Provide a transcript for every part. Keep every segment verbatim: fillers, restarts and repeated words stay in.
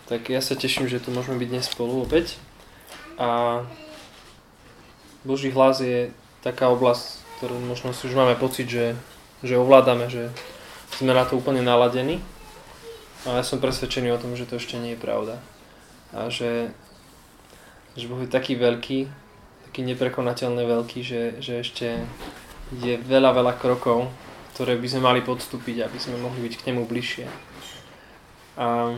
Tak ja sa teším, že tu môžeme byť dnes spolu opäť. A Boží hlas je taká oblasť, ktorú možno si už máme pocit, že, že ovládame, že sme na to úplne naladení. A ja som presvedčený o tom, že to ešte nie je pravda. A že, že Boh je taký veľký, taký neprekonateľne veľký, že, že ešte je veľa, veľa krokov, ktoré by sme mali podstúpiť, aby sme mohli byť k nemu bližšie. A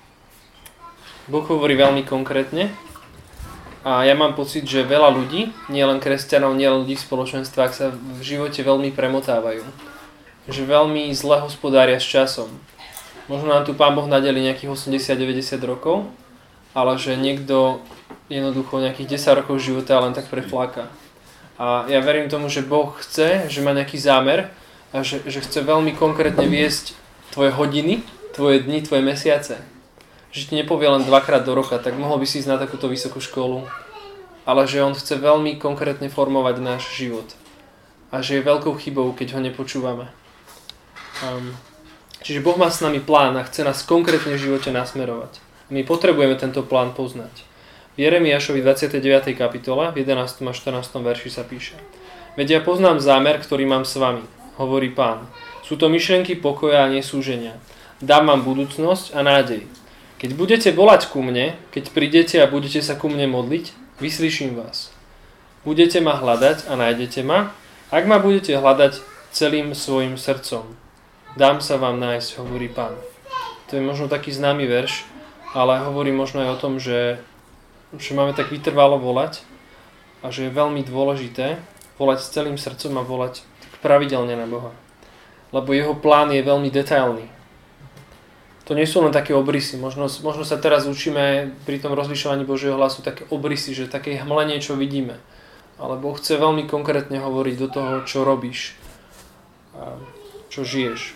Boh hovorí veľmi konkrétne a ja mám pocit, že veľa ľudí, nielen kresťanov, nielen ľudí v spoločenstvách sa v živote veľmi premotávajú. Že veľmi zle hospodária s časom. Možno nám tu Pán Boh nadeli nejakých osemdesiat deväťdesiat rokov, ale že niekto jednoducho nejakých desať rokov života len tak prefláka. A ja verím tomu, že Boh chce, že má nejaký zámer a že, že chce veľmi konkrétne viesť tvoje hodiny, tvoje dni, tvoje mesiace. Že ti nepovie len dvakrát do roka, tak mohol by si ísť na takúto vysokú školu. Ale že on chce veľmi konkrétne formovať náš život. A že je veľkou chybou, keď ho nepočúvame. Um, čiže Boh má s nami plán a chce nás konkrétne v živote nasmerovať. My potrebujeme tento plán poznať. V Jeremiášovi dvadsiatej deviatej kapitole, v jedenástom a štrnástom verši sa píše: Veď ja poznám zámer, ktorý mám s vami, hovorí Pán. Sú to myšlienky pokoja a nesúženia. Dám vám budúcnosť a nádej. Keď budete volať ku mne, keď prídete a budete sa ku mne modliť, vyslyším vás. Budete ma hľadať a nájdete ma, ak ma budete hľadať celým svojim srdcom. Dám sa vám nájsť, hovorí Pán. To je možno taký známy verš, ale hovorí možno aj o tom, že, že máme tak vytrvalo volať a že je veľmi dôležité volať s celým srdcom a volať pravidelne na Boha. Lebo jeho plán je veľmi detailný. To nie sú len také obrysy. Možno, možno sa teraz učíme pri tom rozlišovaní Božieho hlasu také obrysy, že také hmlenie, čo vidíme. Ale Boh chce veľmi konkrétne hovoriť do toho, čo robíš a čo žiješ.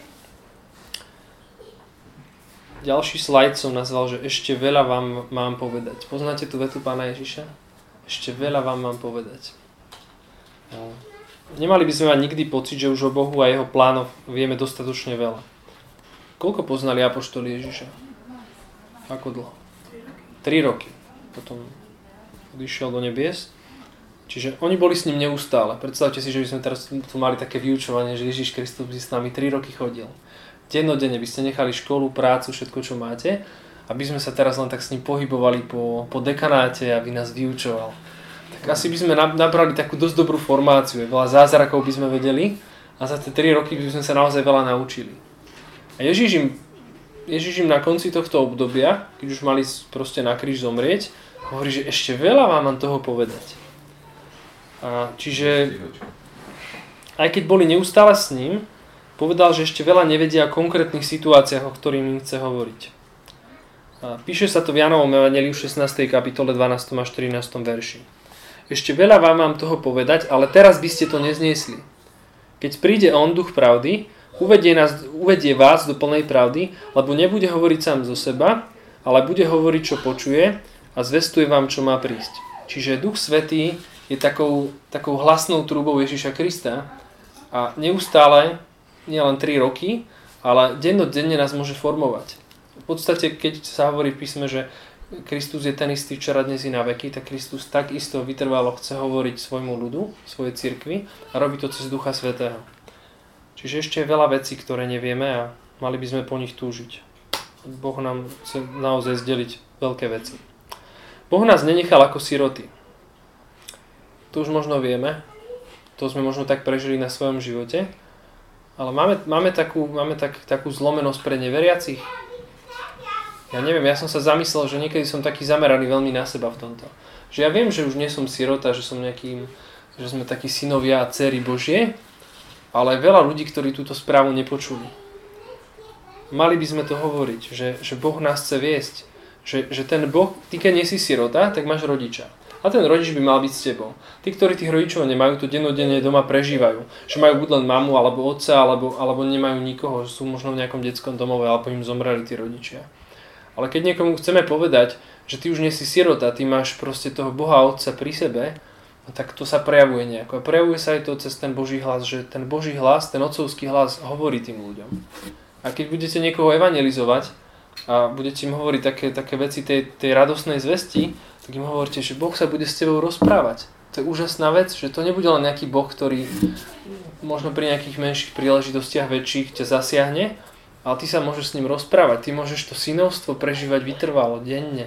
Ďalší slajd som nazval, že ešte veľa vám mám povedať. Poznáte tú vetu Pána Ježiša? Ešte veľa vám mám povedať. Nemali by sme mať nikdy pocit, že už o Bohu a jeho plánoch vieme dostatočne veľa. Koľko poznali apoštoli Ježiša? Ako dlho? Tri roky. Potom odišiel do nebies. Čiže oni boli s ním neustále. Predstavte si, že by sme teraz tu mali také vyučovanie, že Ježiš Kristus by s nami tri roky chodil. Dennodenne by ste nechali školu, prácu, všetko, čo máte, aby sme sa teraz len tak s ním pohybovali po, po dekanáte, aby nás vyučoval. Tak asi by sme nabrali takú dosť dobrú formáciu. Veľa zázrakov by sme vedeli a za tie tri roky by sme sa naozaj veľa naučili. A Ježiš im, Ježiš im na konci tohto obdobia, keď už mali proste na kríž zomrieť, hovorí, že ešte veľa vám mám toho povedať. A čiže, aj keď boli neustále s ním, povedal, že ešte veľa nevedia o konkrétnych situáciách, o ktorých im chce hovoriť. A píše sa to v Jánovom evanjeliu v šestnástej kapitole dvanástom až štrnástom verši. Ešte veľa vám mám toho povedať, ale teraz by ste to nezniesli. Keď príde on, duch pravdy, Uvedie, nás, uvedie vás do plnej pravdy, lebo nebude hovoriť sám zo seba, ale bude hovoriť, čo počuje a zvestuje vám, čo má prísť. Čiže Duch Svätý je takou, takou hlasnou trúbou Ježiša Krista a neustále, nielen tri roky, ale dennodenne nás môže formovať. V podstate, keď sa hovorí v písme, že Kristus je ten istý včera, dnes i na veky, tak Kristus takisto vytrvalo chce hovoriť svojmu ľudu, svojej cirkvi a robí to cez Ducha Svätého. Čiže ešte je veľa vecí, ktoré nevieme a mali by sme po nich túžiť. Boh nám chce naozaj zdeliť veľké veci. Boh nás nenechal ako siroty. To už možno vieme. To sme možno tak prežili na svojom živote. Ale máme, máme, takú, máme tak, takú zlomenosť pre neveriacich. Ja neviem, ja som sa zamyslel, že niekedy som taký zameraný veľmi na seba v tomto. Že ja viem, že už nie som sirota, že som nejakým, že sme takí synovia a dcery Božie, ale veľa ľudí, ktorí túto správu nepočuli. Mali by sme to hovoriť, že, že Boh nás chce viesť. Že, že ten Boh, ty keď nie si sirota, tak máš rodiča. A ten rodič by mal byť s tebou. Tí, ktorí tých rodičov nemajú, to dennodenne doma prežívajú. Že majú buď len mamu, alebo otca, alebo, alebo nemajú nikoho, že sú možno v nejakom detskom domove, alebo im zomreli tí rodičia. Ale keď niekomu chceme povedať, že ty už nie si sirota, ty máš proste toho Boha Otca pri sebe, no tak to sa prejavuje nejako. A prejavuje sa aj to cez ten Boží hlas, že ten Boží hlas, ten otcovský hlas hovorí tým ľuďom. A keď budete niekoho evangelizovať, a budete im hovoriť také, také veci tej, tej radosnej zvesti, tak im hovoríte, že Boh sa bude s tebou rozprávať. To je úžasná vec, že to nebude len nejaký Boh, ktorý možno pri nejakých menších príležitostiach väčších ťa zasiahne, ale ty sa môžeš s ním rozprávať. Ty môžeš to synovstvo prežívať vytrvalo, denne.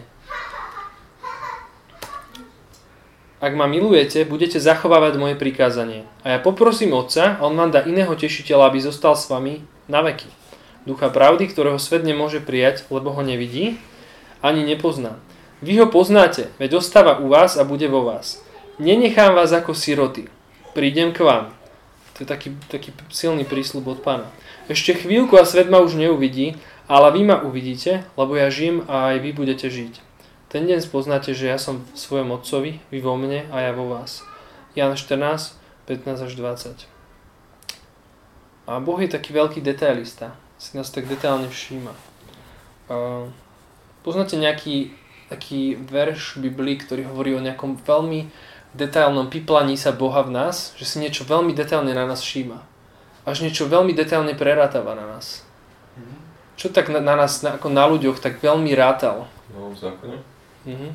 Ak ma milujete, budete zachovávať moje prikázanie. A ja poprosím Otca, a on vám dá iného tešiteľa, aby zostal s vami na veky. Ducha pravdy, ktorého svet nemôže prijať, lebo ho nevidí, ani nepozná. Vy ho poznáte, veď ostáva u vás a bude vo vás. Nenechám vás ako siroty. Prídem k vám. To je taký, taký silný prísľub od Pána. Ešte chvíľku a svet ma už neuvidí, ale vy ma uvidíte, lebo ja žijem a aj vy budete žiť. Ten deň spoznáte, že ja som v svojom Otcovi, vy vo mne a ja vo vás. Ján štrnásť, pätnásť až dvadsať. A Boh je taký veľký detailista. Si nás tak detailne všíma. Uh, poznáte nejaký taký verš v Biblii, ktorý hovorí o nejakom veľmi detailnom piplaní sa Boha v nás, že si niečo veľmi detailne na nás všíma. Až niečo veľmi detailne prerátáva na nás. Mm-hmm. Čo tak na, na nás, na, ako na ľuďoch, tak veľmi rátal? No, v zákone. Mm-hmm.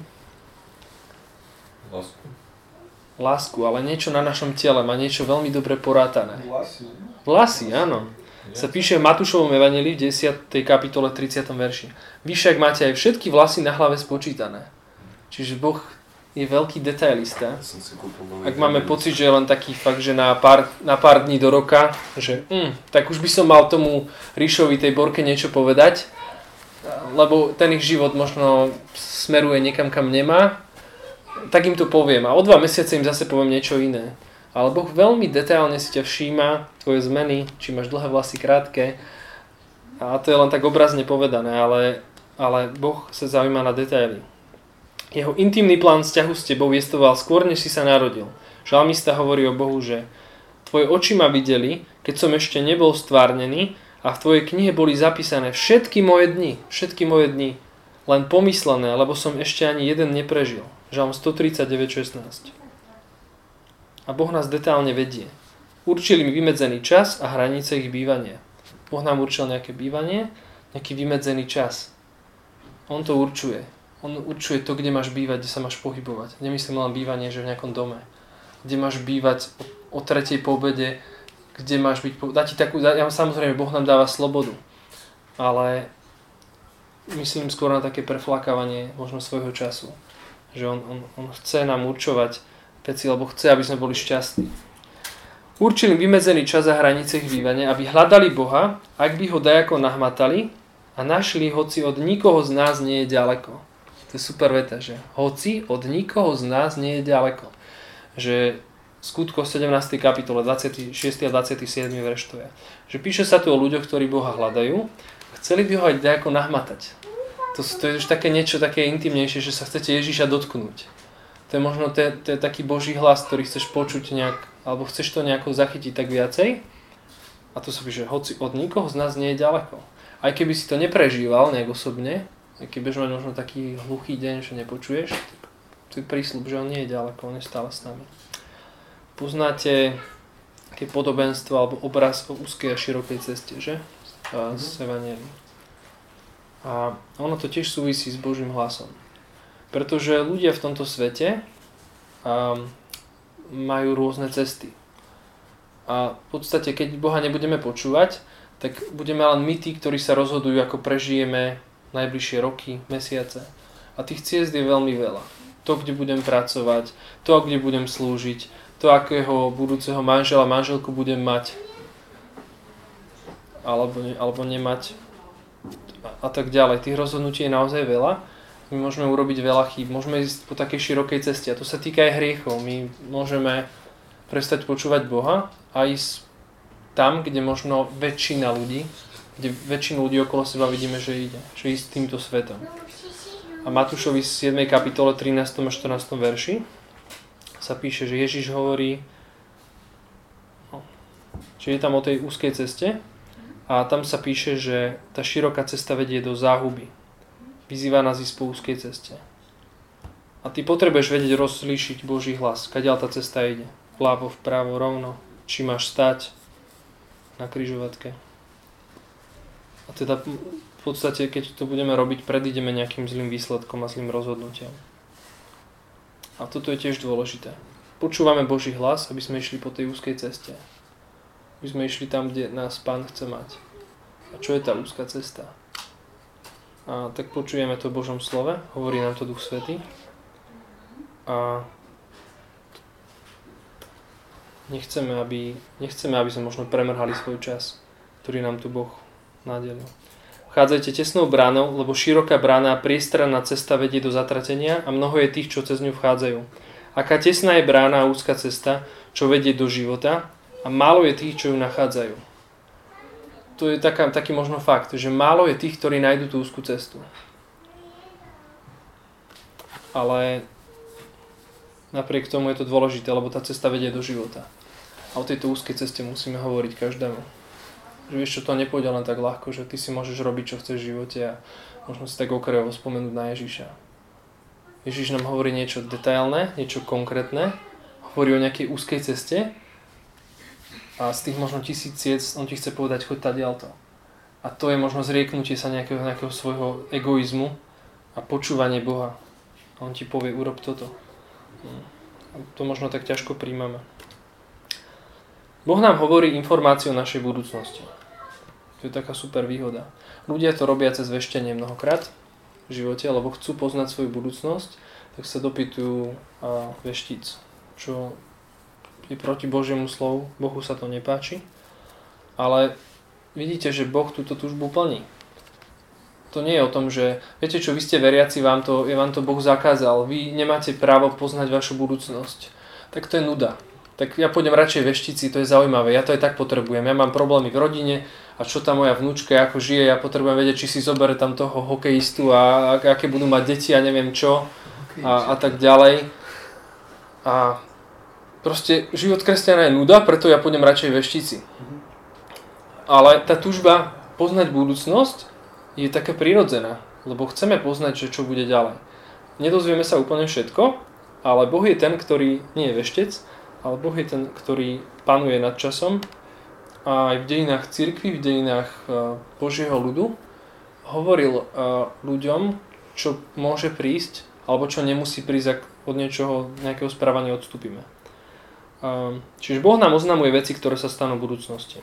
Lásku. Lásku, ale niečo na našom tele má niečo veľmi dobre porátané. Vlasy. Vlasy, áno. Sa píše v Matúšovom evanjelii v desiatej kapitole tridsiatom verši. Vy však máte aj všetky vlasy na hlave spočítané. Čiže Boh je veľký detailista. Ak máme pocit, že je len taký fakt, že na pár, na pár dní do roka, že mm, tak už by som mal tomu Ríšovi tej Borke niečo povedať, lebo ten ich život možno smeruje niekam, kam nemá, tak im to poviem. A o dva mesiace im zase poviem niečo iné. Ale Boh veľmi detailne si ťa všíma, tvoje zmeny, či máš dlhé vlasy, krátke. A to je len tak obrazne povedané, ale, ale Boh sa zaujíma na detaily. Jeho intimný plán vzťahu s tebou jestvoval skôr, než si sa narodil. Žalmista hovorí o Bohu, že tvoje oči ma videli, keď som ešte nebol stvárnený a v tvojej knihe boli zapísané všetky moje dni, všetky moje dni, len pomyslené, lebo som ešte ani jeden neprežil. Žalm stotridsaťdeväť šestnásť. A Boh nás detailne vedie. Určil im vymedzený čas a hranice ich bývania. Boh nám určil nejaké bývanie, nejaký vymedzený čas. On to určuje. On určuje to, kde máš bývať, kde sa máš pohybovať. Nemyslím len bývanie, že v nejakom dome. Kde máš bývať o, o tretej po obede, kde máš byť... Dá ti takú, ja, samozrejme, Boh nám dáva slobodu. Ale myslím skôr na také preflakávanie možno svojho času. Že on, on, on chce nám určovať veci, lebo chce, aby sme boli šťastní. Určili vymedzený čas a hranice ich bývania, aby hľadali Boha, ak by ho dajako nahmatali a našli, hoci od nikoho z nás nie je ďaleko. To je super veta, že hoci od nikoho z nás nie je ďaleko. Že Skutko sedemnástej kapitole dvadsiaty šiesty a dvadsiaty siedmy verš to je. Že píše sa tu o ľuďoch, ktorí Boha hľadajú, chceli by ho aj dajako nahmatať. To, to je už také niečo také intimnejšie, že sa chcete Ježiša dotknúť. To je možno to je, to je taký Boží hlas, ktorý chceš počuť nejak, alebo chceš to nejako zachytiť tak viacej. A to sa píše, hoci od nikoho z nás nie je ďaleko. Aj keby si to neprežíval nejak osobne, aj keď budeš mať možno taký hluchý deň, že nepočuješ, tak to je prísľub, že on nie je ďaleko, on je stále s nami. Poznáte také podobenstvo alebo obraz o úzkej a širokej ceste, že? A s evanjeliom. A ono to tiež súvisí s Božím hlasom. Pretože ľudia v tomto svete um, majú rôzne cesty. A v podstate, keď Boha nebudeme počúvať, tak budeme len my tí, ktorí sa rozhodujú, ako prežijeme najbližšie roky, mesiace. A tých ciest je veľmi veľa. To, kde budem pracovať, to, kde budem slúžiť, to, akého budúceho manžela, manželku budem mať, alebo, ne, alebo nemať a, a tak ďalej. Tých rozhodnutí je naozaj veľa. My môžeme urobiť veľa chýb, môžeme ísť po takej širokej ceste. A to sa týka aj hriechov. My môžeme prestať počúvať Boha a ísť tam, kde možno väčšina ľudí, kde väčšinu ľudí okolo seba vidíme, že ide. Že ísť týmto svetom. A Matúšovi siedmej kapitole trinástom a štrnástom verši sa píše, že Ježiš hovorí, no, že je tam o tej úzkej ceste a tam sa píše, že tá široká cesta vedie do záhuby. Vyzýva nás ísť po úzkej ceste. A ty potrebuješ vedieť rozlíšiť Boží hlas, kadiaľ tá cesta ide. Vľavo, vpravo, rovno. Či máš stať na križovatke. A teda v podstate, keď to budeme robiť, predídeme nejakým zlým výsledkom a zlým rozhodnutiam. A toto je tiež dôležité. Počúvame Boží hlas, aby sme išli po tej úzkej ceste. Aby sme išli tam, kde nás Pán chce mať. A čo je tá úzka cesta? A tak počujeme to v Božom slove, hovorí nám to Duch Svätý. A nechceme, aby, nechceme, aby sme možno premrhali svoj čas, ktorý nám tu Boh nadelil. Vchádzajte tesnou bránou, lebo široká brána a priestranná cesta vedie do zatratenia a mnoho je tých, čo cez ňu vchádzajú. Aká tesná je brána a úzka cesta, čo vedie do života a málo je tých, čo ju nachádzajú. To je taká, taký možno fakt, že málo je tých, ktorí nájdú tú úzku cestu. Ale napriek tomu je to dôležité, lebo tá cesta vedie do života. A o tejto úzkej ceste musíme hovoriť každému. Že vieš čo, to nepôjde len tak ľahko, že ty si môžeš robiť, čo chceš v živote a možno si tak okrajovo spomenúť na Ježiša. Ježiš nám hovorí niečo detailné, niečo konkrétne, hovorí o nejakej úzkej ceste a z tých možno tisíc ciest on ti chce povedať, choď tadiaľto. A to je možno zrieknutie sa nejakého, nejakého svojho egoizmu a počúvanie Boha. A on ti povie, urob toto. A to možno tak ťažko príjmame. Boh nám hovorí informáciu o našej budúcnosti. To je taká super výhoda. Ľudia to robia cez veštenie mnohokrát v živote, lebo chcú poznať svoju budúcnosť, tak sa dopytujú veštíc, čo je proti Božiemu slovu. Bohu sa to nepáči, ale vidíte, že Boh túto túžbu plní. To nie je o tom, že viete čo, vy ste veriaci, vám to, je vám to Boh zakázal, vy nemáte právo poznať vašu budúcnosť. Tak to je nuda. Tak ja pôjdem radšej veštici, to je zaujímavé, ja to aj tak potrebujem. Ja mám problémy v rodine a čo tá moja vnúčka, ako žije, ja potrebujem vedieť, či si zobere tam toho hokejistu a aké budú mať deti a neviem čo a, a tak ďalej. A proste život kresťana je nuda, preto ja pôjdem radšej veštici. Ale tá túžba poznať budúcnosť je taká prirodzená, lebo chceme poznať, že čo bude ďalej. Nedozvieme sa úplne všetko, ale Boh je ten, ktorý nie je veštec, ale Boh je ten, ktorý panuje nad časom a aj v dejinách cirkvi, v dejinách Božieho ľudu hovoril ľuďom, čo môže prísť alebo čo nemusí prísť, ak od niečoho, nejakého správania odstúpime. Čiže Boh nám oznamuje veci, ktoré sa stanú v budúcnosti.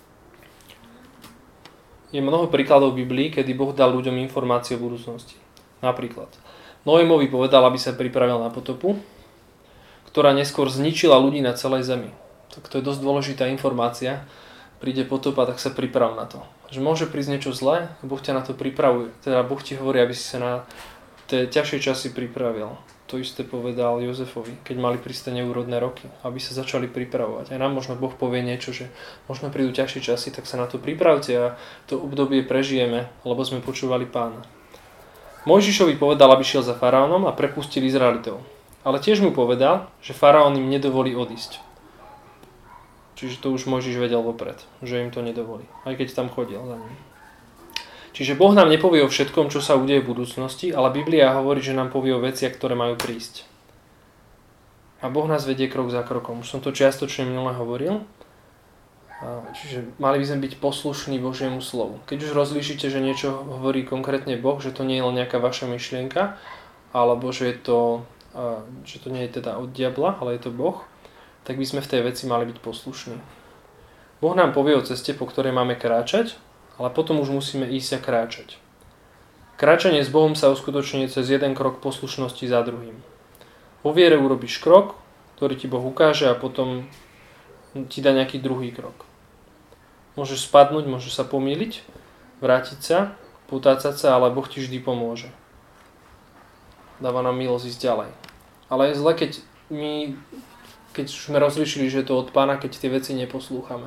Je mnoho príkladov v Biblii, kedy Boh dal ľuďom informácie o budúcnosti. Napríklad Noémovi povedal, aby sa pripravil na potopu, ktorá neskôr zničila ľudí na celej zemi. Tak to je dosť dôležitá informácia. Príde potopa, tak sa priprav na to. Že môže prísť niečo zlé, Boh ťa na to pripravuje. Teda Boh ti hovorí, aby si sa na tie ťažšie časy pripravil. To isté povedal Jozefovi, keď mali prísť neúrodné roky, aby sa začali pripravovať. Aj nám možno Boh povie niečo, že možno prídu ťažšie časy, tak sa na to pripravte a to obdobie prežijeme, lebo sme počúvali Pána. Mojžišovi povedal, aby šiel za faraónom a prepustil Izraelitov. Ale tiež mu povedal, že faraón im nedovolí odísť. Čiže to už Mojžiš vedel vopred, že im to nedovolí, aj keď tam chodil za ním. Čiže Boh nám nepovie o všetkom, čo sa udeje v budúcnosti, ale Biblia hovorí, že nám povie o veciach, ktoré majú prísť. A Boh nás vedie krok za krokom. Už som to čiastočne minule hovoril. Čiže mali by sme byť poslušní Božiemu slovu. Keď už rozlíšite, že niečo hovorí konkrétne Boh, že to nie je len nejaká vaša myšlienka, alebo že je to A, že to nie je teda od diabla, ale je to Boh, tak by sme v tej veci mali byť poslušní. Boh nám povie o ceste, po ktorej máme kráčať, ale potom už musíme ísť a kráčať. Kráčanie s Bohom sa uskutoční cez jeden krok poslušnosti za druhým. Vo viere urobíš krok, ktorý ti Boh ukáže a potom ti dá nejaký druhý krok. Môžeš spadnúť, môžeš sa pomýliť, vrátiť sa, potácať sa, ale Boh ti vždy pomôže. Dáva nám milosť ísť ďalej. Ale je zle, keď my, keď sme rozlišili, že je to od Pána, keď tie veci neposlúchame.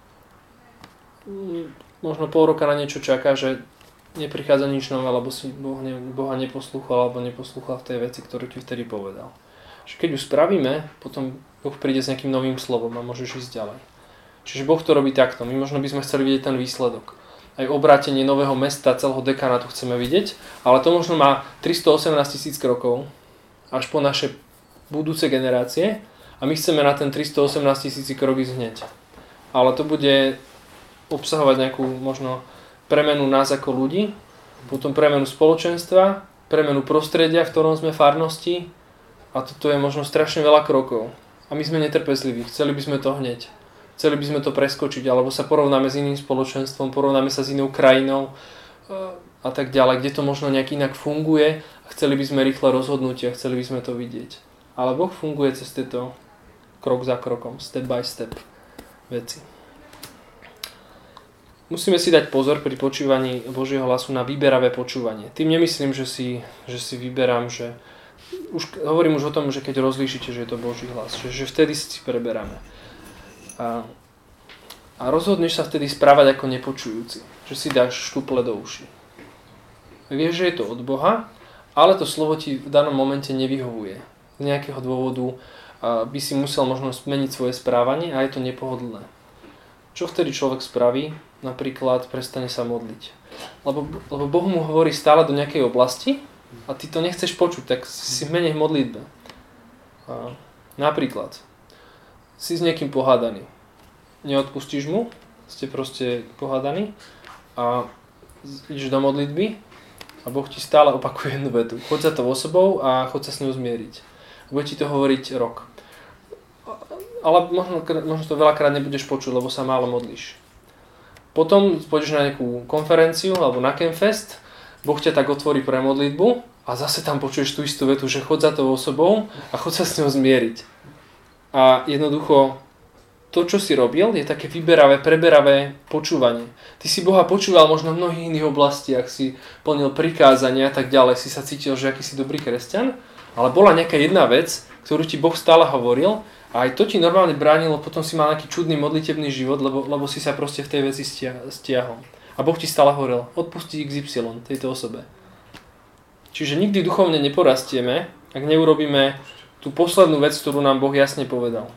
Možno pol roka na niečo čaká, že neprichádza nič nové, lebo si Boh ne, Boha neposlúchal, alebo neposlúchal v tej veci, ktorú ti vtedy povedal. Že keď ju spravíme, potom Boh príde s nejakým novým slovom a môžeš ísť ďalej. Čiže Boh to robí takto. My možno by sme chceli vidieť ten výsledok. Aj obrátenie nového mesta, celého dekánátu chceme vidieť, ale to možno má tristoosemnásť tisíc krokov až po naše budúce generácie a my chceme na ten tristoosemnásť tisíc krok ísť hneď. Ale to bude obsahovať nejakú možno premenu nás ako ľudí, potom premenu spoločenstva, premenu prostredia, v ktorom sme farnosti a toto je možno strašne veľa krokov. A my sme netrpezliví, chceli by sme to hneď. Chceli by sme to preskočiť, alebo sa porovnáme s iným spoločenstvom, porovnáme sa s inou krajinou a tak ďalej, kde to možno nejak inak funguje a chceli by sme rýchle rozhodnutia, chceli by sme to vidieť. Ale Boh funguje cez tieto krok za krokom, step by step veci. Musíme si dať pozor pri počúvaní Božieho hlasu na výberavé počúvanie. Tým nemyslím, že si, že si vyberám, že už, hovorím už o tom, že keď rozlíšite, že je to Boží hlas, že, že vtedy si preberáme. A, a rozhodneš sa vtedy správať ako nepočujúci, že si dáš štuple do uší. Vieš, že je to od Boha, ale to slovo ti v danom momente nevyhovuje. Z nejakého dôvodu by si musel možno zmeniť svoje správanie a je to nepohodlné. Čo vtedy človek spraví? Napríklad prestane sa modliť. Lebo, lebo Boh mu hovorí stále do nejakej oblasti a ty to nechceš počuť, tak si menej v modlitbe. A napríklad si s niekým pohádaný. Neodpustíš mu, ste proste pohádaní a ideš do modlitby a Boh ti stále opakuje jednu vetu. Choď za to osobou a choď sa s ňou zmieriť. Bude ti to hovoriť rok. Ale možno, možno to veľakrát nebudeš počuť, lebo sa málo modlíš. Potom pôjdeš na nejakú konferenciu alebo na Campfest, Boh ťa tak otvorí pre modlitbu a zase tam počuješ tú istú vetu, že chod za tou osobou a chod sa s ňou zmieriť. A jednoducho to, čo si robil, je také vyberavé, preberavé počúvanie. Ty si Boha počúval možno v mnohých iných oblastiach, si plnil prikázania a tak ďalej, si sa cítil, že aký si dobrý kresťan, ale bola nejaká jedna vec, ktorú ti Boh stále hovoril a aj to ti normálne bránilo, potom si mal nejaký čudný modlitebný život, lebo, lebo si sa proste v tej veci stiahol. A Boh ti stále hovoril, odpusti iks ypsilon tejto osobe. Čiže nikdy duchovne neporastieme, ak neurobíme tú poslednú vec, ktorú nám Boh jasne povedal.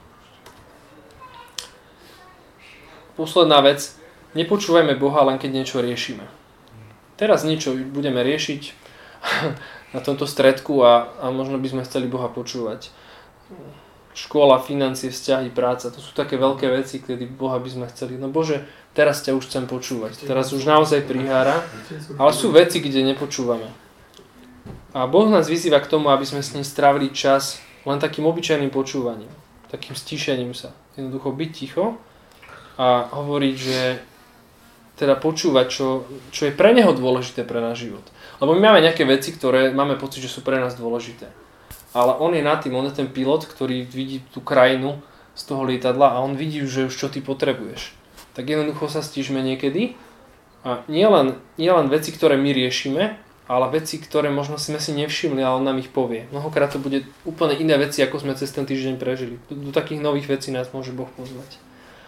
Posledná vec, nepočúvajme Boha len keď niečo riešime. Teraz niečo budeme riešiť na tomto stredku a, a možno by sme chceli Boha počúvať. Škola, financie, vzťahy, práca, to sú také veľké veci, kedy Boha by sme chceli. No Bože, teraz ťa už chcem počúvať. Teraz už naozaj prihára, ale sú veci, kde nepočúvame. A Boh nás vyzýva k tomu, aby sme s ním strávili čas len takým obyčajným počúvaním, takým stíšením sa. Jednoducho byť ticho a hovoriť, že teda počúvať, čo, čo je pre neho dôležité pre náš život. Lebo my máme nejaké veci, ktoré máme pocit, že sú pre nás dôležité. Ale on je nad tým, on je ten pilot, ktorý vidí tú krajinu z toho lietadla a on vidí, že už čo ty potrebuješ. Tak jednoducho sa stížme niekedy a nie len, nie len veci, ktoré my riešime, ale veci, ktoré možno sme si nevšimli, ale on nám ich povie. Mnohokrát to bude úplne iné veci, ako sme cez ten týždeň prežili. Do, do takých nových vecí nás môže Boh pozvať.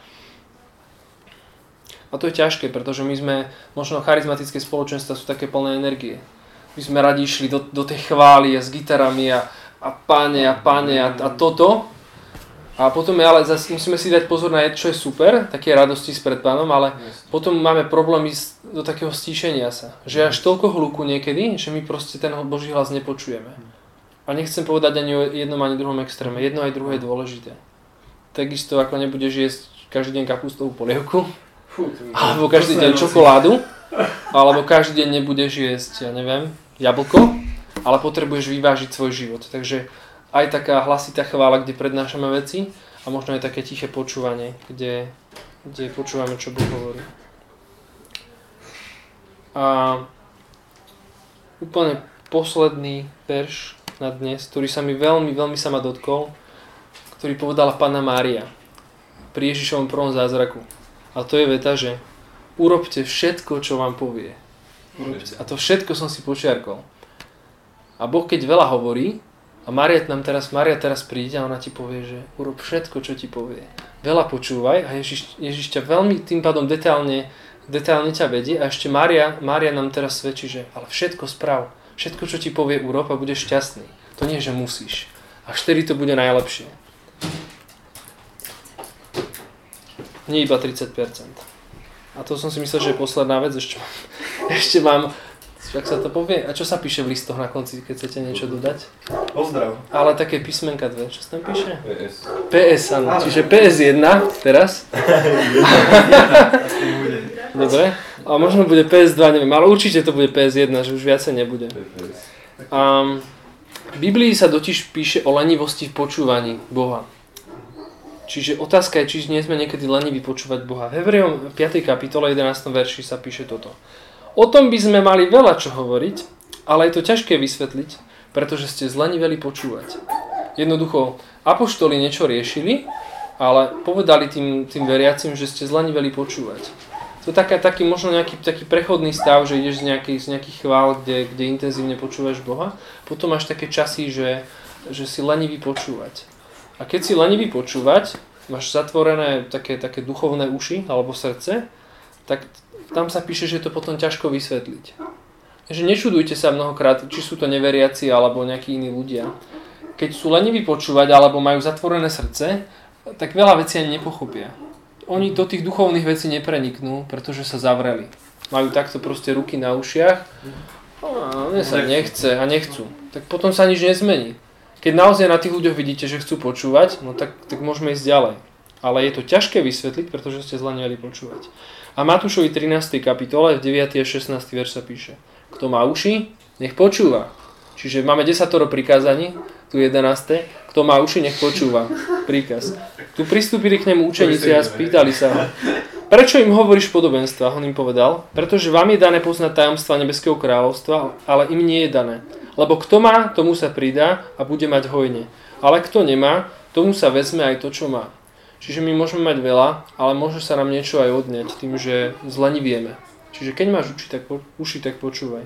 A to je ťažké, pretože my sme, možno charizmatické spoločenstva sú také plné energie. My sme radi išli do, do tej chvály a s gitarami a, a páne a páne a, a toto. A potom ale zase musíme si dať pozor na čo je super, také radosti s pred pánom, ale yes. Potom máme problémy do takého stíšenia sa. Že až toľko hluku niekedy, že my proste ten Boží hlas nepočujeme. A nechcem povedať ani o jednom ani druhom extréme. Jedno aj druhé je dôležité. Takisto ako nebudeš jesť každý deň kapustovú polievku, alebo každý deň čokoládu, alebo každý deň nebudeš jesť, ja neviem, jablko, ale potrebuješ vyvážiť svoj život. Takže aj taká hlasitá chvála, kde prednášame veci a možno aj také tiché počúvanie, kde, kde počúvame, čo Boh hovorí. A úplne posledný verš na dnes, ktorý sa mi veľmi, veľmi sa ma dotkol, ktorý povedala Panna Mária pri Ježišovom prvom zázraku. A to je veta, že urobte všetko, čo vám povie. Urobte. A to všetko som si počiarkol. A Boh keď veľa hovorí, a Mária nám teraz, Mária teraz príde a ona ti povie, že urob všetko, čo ti povie. Veľa počúvaj a Ježiš, Ježiš ťa veľmi tým pádom detailne, detailne ťa vedie a ešte Mária, Mária nám teraz svedčí, že ale všetko správ, všetko, čo ti povie urob a budeš šťastný. To nie, že musíš. Až vtedy to bude najlepšie. Nie iba tridsať percent. A to som si myslel, že je posledná vec. Ešte mám, ešte mám jak sa to povie? A čo sa píše v listoch na konci, keď chcete niečo dodať? Pozdrav. Ale také písmenka dve. Čo sa tam píše? pé es. pé es, áno. Čiže pé es jedna teraz. Dobre. A možno bude pé es dva, neviem, ale určite to bude pé es jeden, že už viacej nebude. Um, v Biblii sa totiž píše o lenivosti v počúvaní Boha. Čiže otázka je, či nie sme niekedy leniví počúvať Boha. V Hebrejom piatej kapitole jedenástom verši sa píše toto. O tom by sme mali veľa čo hovoriť, ale je to ťažké vysvetliť, pretože ste zleniveli počúvať. Jednoducho, apoštoli niečo riešili, ale povedali tým, tým veriacim, že ste zleniveli počúvať. To je taká, taký možno nejaký taký prechodný stav, že ideš z nejakých, z nejakých chvál, kde, kde intenzívne počúvaš Boha. Potom máš také časy, že, že si lenivý počúvať. A keď si lenivý počúvať, máš zatvorené také, také duchovné uši alebo srdce, tak tam sa píše, že je to potom ťažko vysvetliť. Takže nečudujte sa mnohokrát, či sú to neveriaci alebo nejakí iní ľudia. Keď sú leniví počúvať alebo majú zatvorené srdce, tak veľa vecí ani nepochopia. Oni do tých duchovných vecí nepreniknú, pretože sa zavreli. Majú takto proste ruky na ušiach a mne sa nechce a nechcú. Tak potom sa nič nezmení. Keď naozaj na tých ľuďoch vidíte, že chcú počúvať, no tak, tak môžeme ísť ďalej. Ale je to ťažké vysvetliť, pretože ste zleniveli počúvať. A Matúšovi trinástej kapitole v deviaty a šestnásty verš sa píše: Kto má uši, nech počúva. Čiže máme desatoro prikázaní, tu jedenáste. Kto má uši, nech počúva. Príkaz. Tu pristúpili k nemu učeníci a spýtali sa ho: Prečo im hovoríš podobenstva? On im povedal: Pretože vám je dané poznať tajomstva nebeského kráľovstva, ale im nie je dané. Lebo kto má, tomu sa pridá a bude mať hojne. Ale kto nemá, tomu sa vezme aj to, čo má. Čiže my môžeme mať veľa, ale môže sa nám niečo aj odňať tým, že zlenivieme. Čiže keď máš uši, tak, po, uši, tak počúvaj.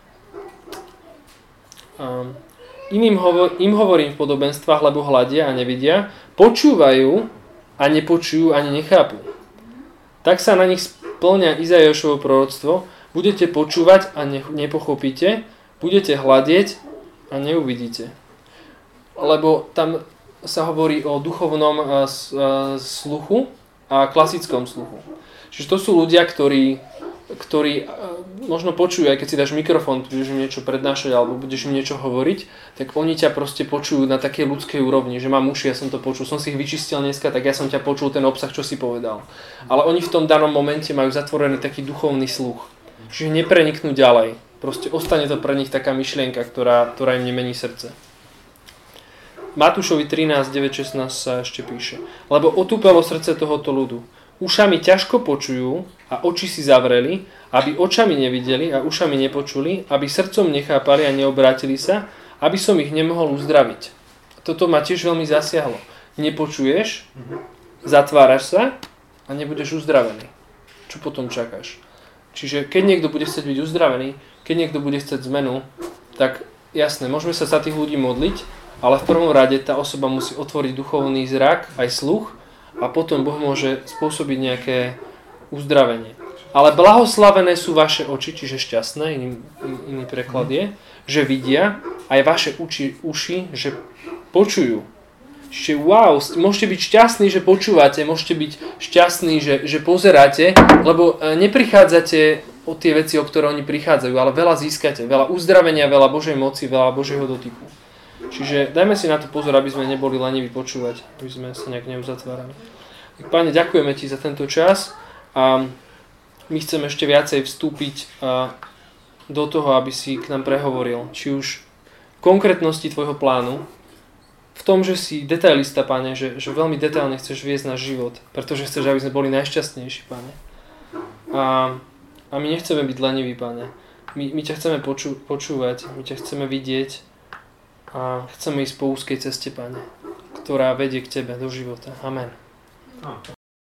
Um, iným hovor, im hovorím v podobenstvách, lebo hľadia a nevidia, počúvajú a nepočujú ani nechápu. Tak sa na nich splňa Izaiášovo proroctvo: budete počúvať a ne, nepochopíte, budete hľadieť a neuvidíte. Lebo tam sa hovorí o duchovnom sluchu a klasickom sluchu. Čiže to sú ľudia, ktorí, ktorí možno počujú, aj keď si dáš mikrofón, budeš im niečo prednášať alebo budeš im niečo hovoriť, tak oni ťa proste počujú na takej ľudskej úrovni, že mám uši, ja som to počul, som si ich vyčistil dneska, tak ja som ťa počul ten obsah, čo si povedal. Ale oni v tom danom momente majú zatvorený taký duchovný sluch. Čiže nepreniknú ďalej. Proste ostane to pre nich taká myšlienka, ktorá, ktorá im nemení srdce. Matúšovi trinásť, deväť, šestnásť sa ešte píše: Lebo otúpelo srdce tohoto ľudu. Ušami ťažko počujú a oči si zavreli, aby očami nevideli a ušami nepočuli, aby srdcom nechápali a neobrátili sa, aby som ich nemohol uzdraviť. Toto ma tiež veľmi zasiahlo. Nepočuješ, zatváraš sa a nebudeš uzdravený. Čo potom čakáš? Čiže keď niekto bude chcieť byť uzdravený, keď niekto bude chcieť zmenu, tak jasné, môžeme sa za tých ľudí modliť, ale v prvom rade tá osoba musí otvoriť duchovný zrak, aj sluch, a potom Boh môže spôsobiť nejaké uzdravenie. Ale blahoslavené sú vaše oči, čiže šťastné, iný, iný preklad je, že vidia, aj vaše uči, uši, že počujú. Čiže wow, môžete byť šťastní, že počúvate, môžete byť šťastní, že, že pozeráte, lebo neprichádzate o tie veci, o ktoré oni prichádzajú, ale veľa získate, veľa uzdravenia, veľa Božej moci, veľa Božieho dotyku. Čiže dajme si na to pozor, aby sme neboli leniví počúvať, aby sme sa nejak neuzatvárali. Tak, Pane, ďakujeme Ti za tento čas a my chceme ešte viacej vstúpiť do toho, aby si k nám prehovoril. Či už v konkrétnosti Tvojho plánu, v tom, že si detailista, Pane, že, že veľmi detailne chceš viesť náš život, pretože chceš, aby sme boli najšťastnejší, Pane. A, a my nechceme byť leniví, Pane. My, my ťa chceme poču, počúvať, my ťa chceme vidieť, a chceme ísť po úzkej ceste, Pane, ktorá vedie k Tebe do života. Amen.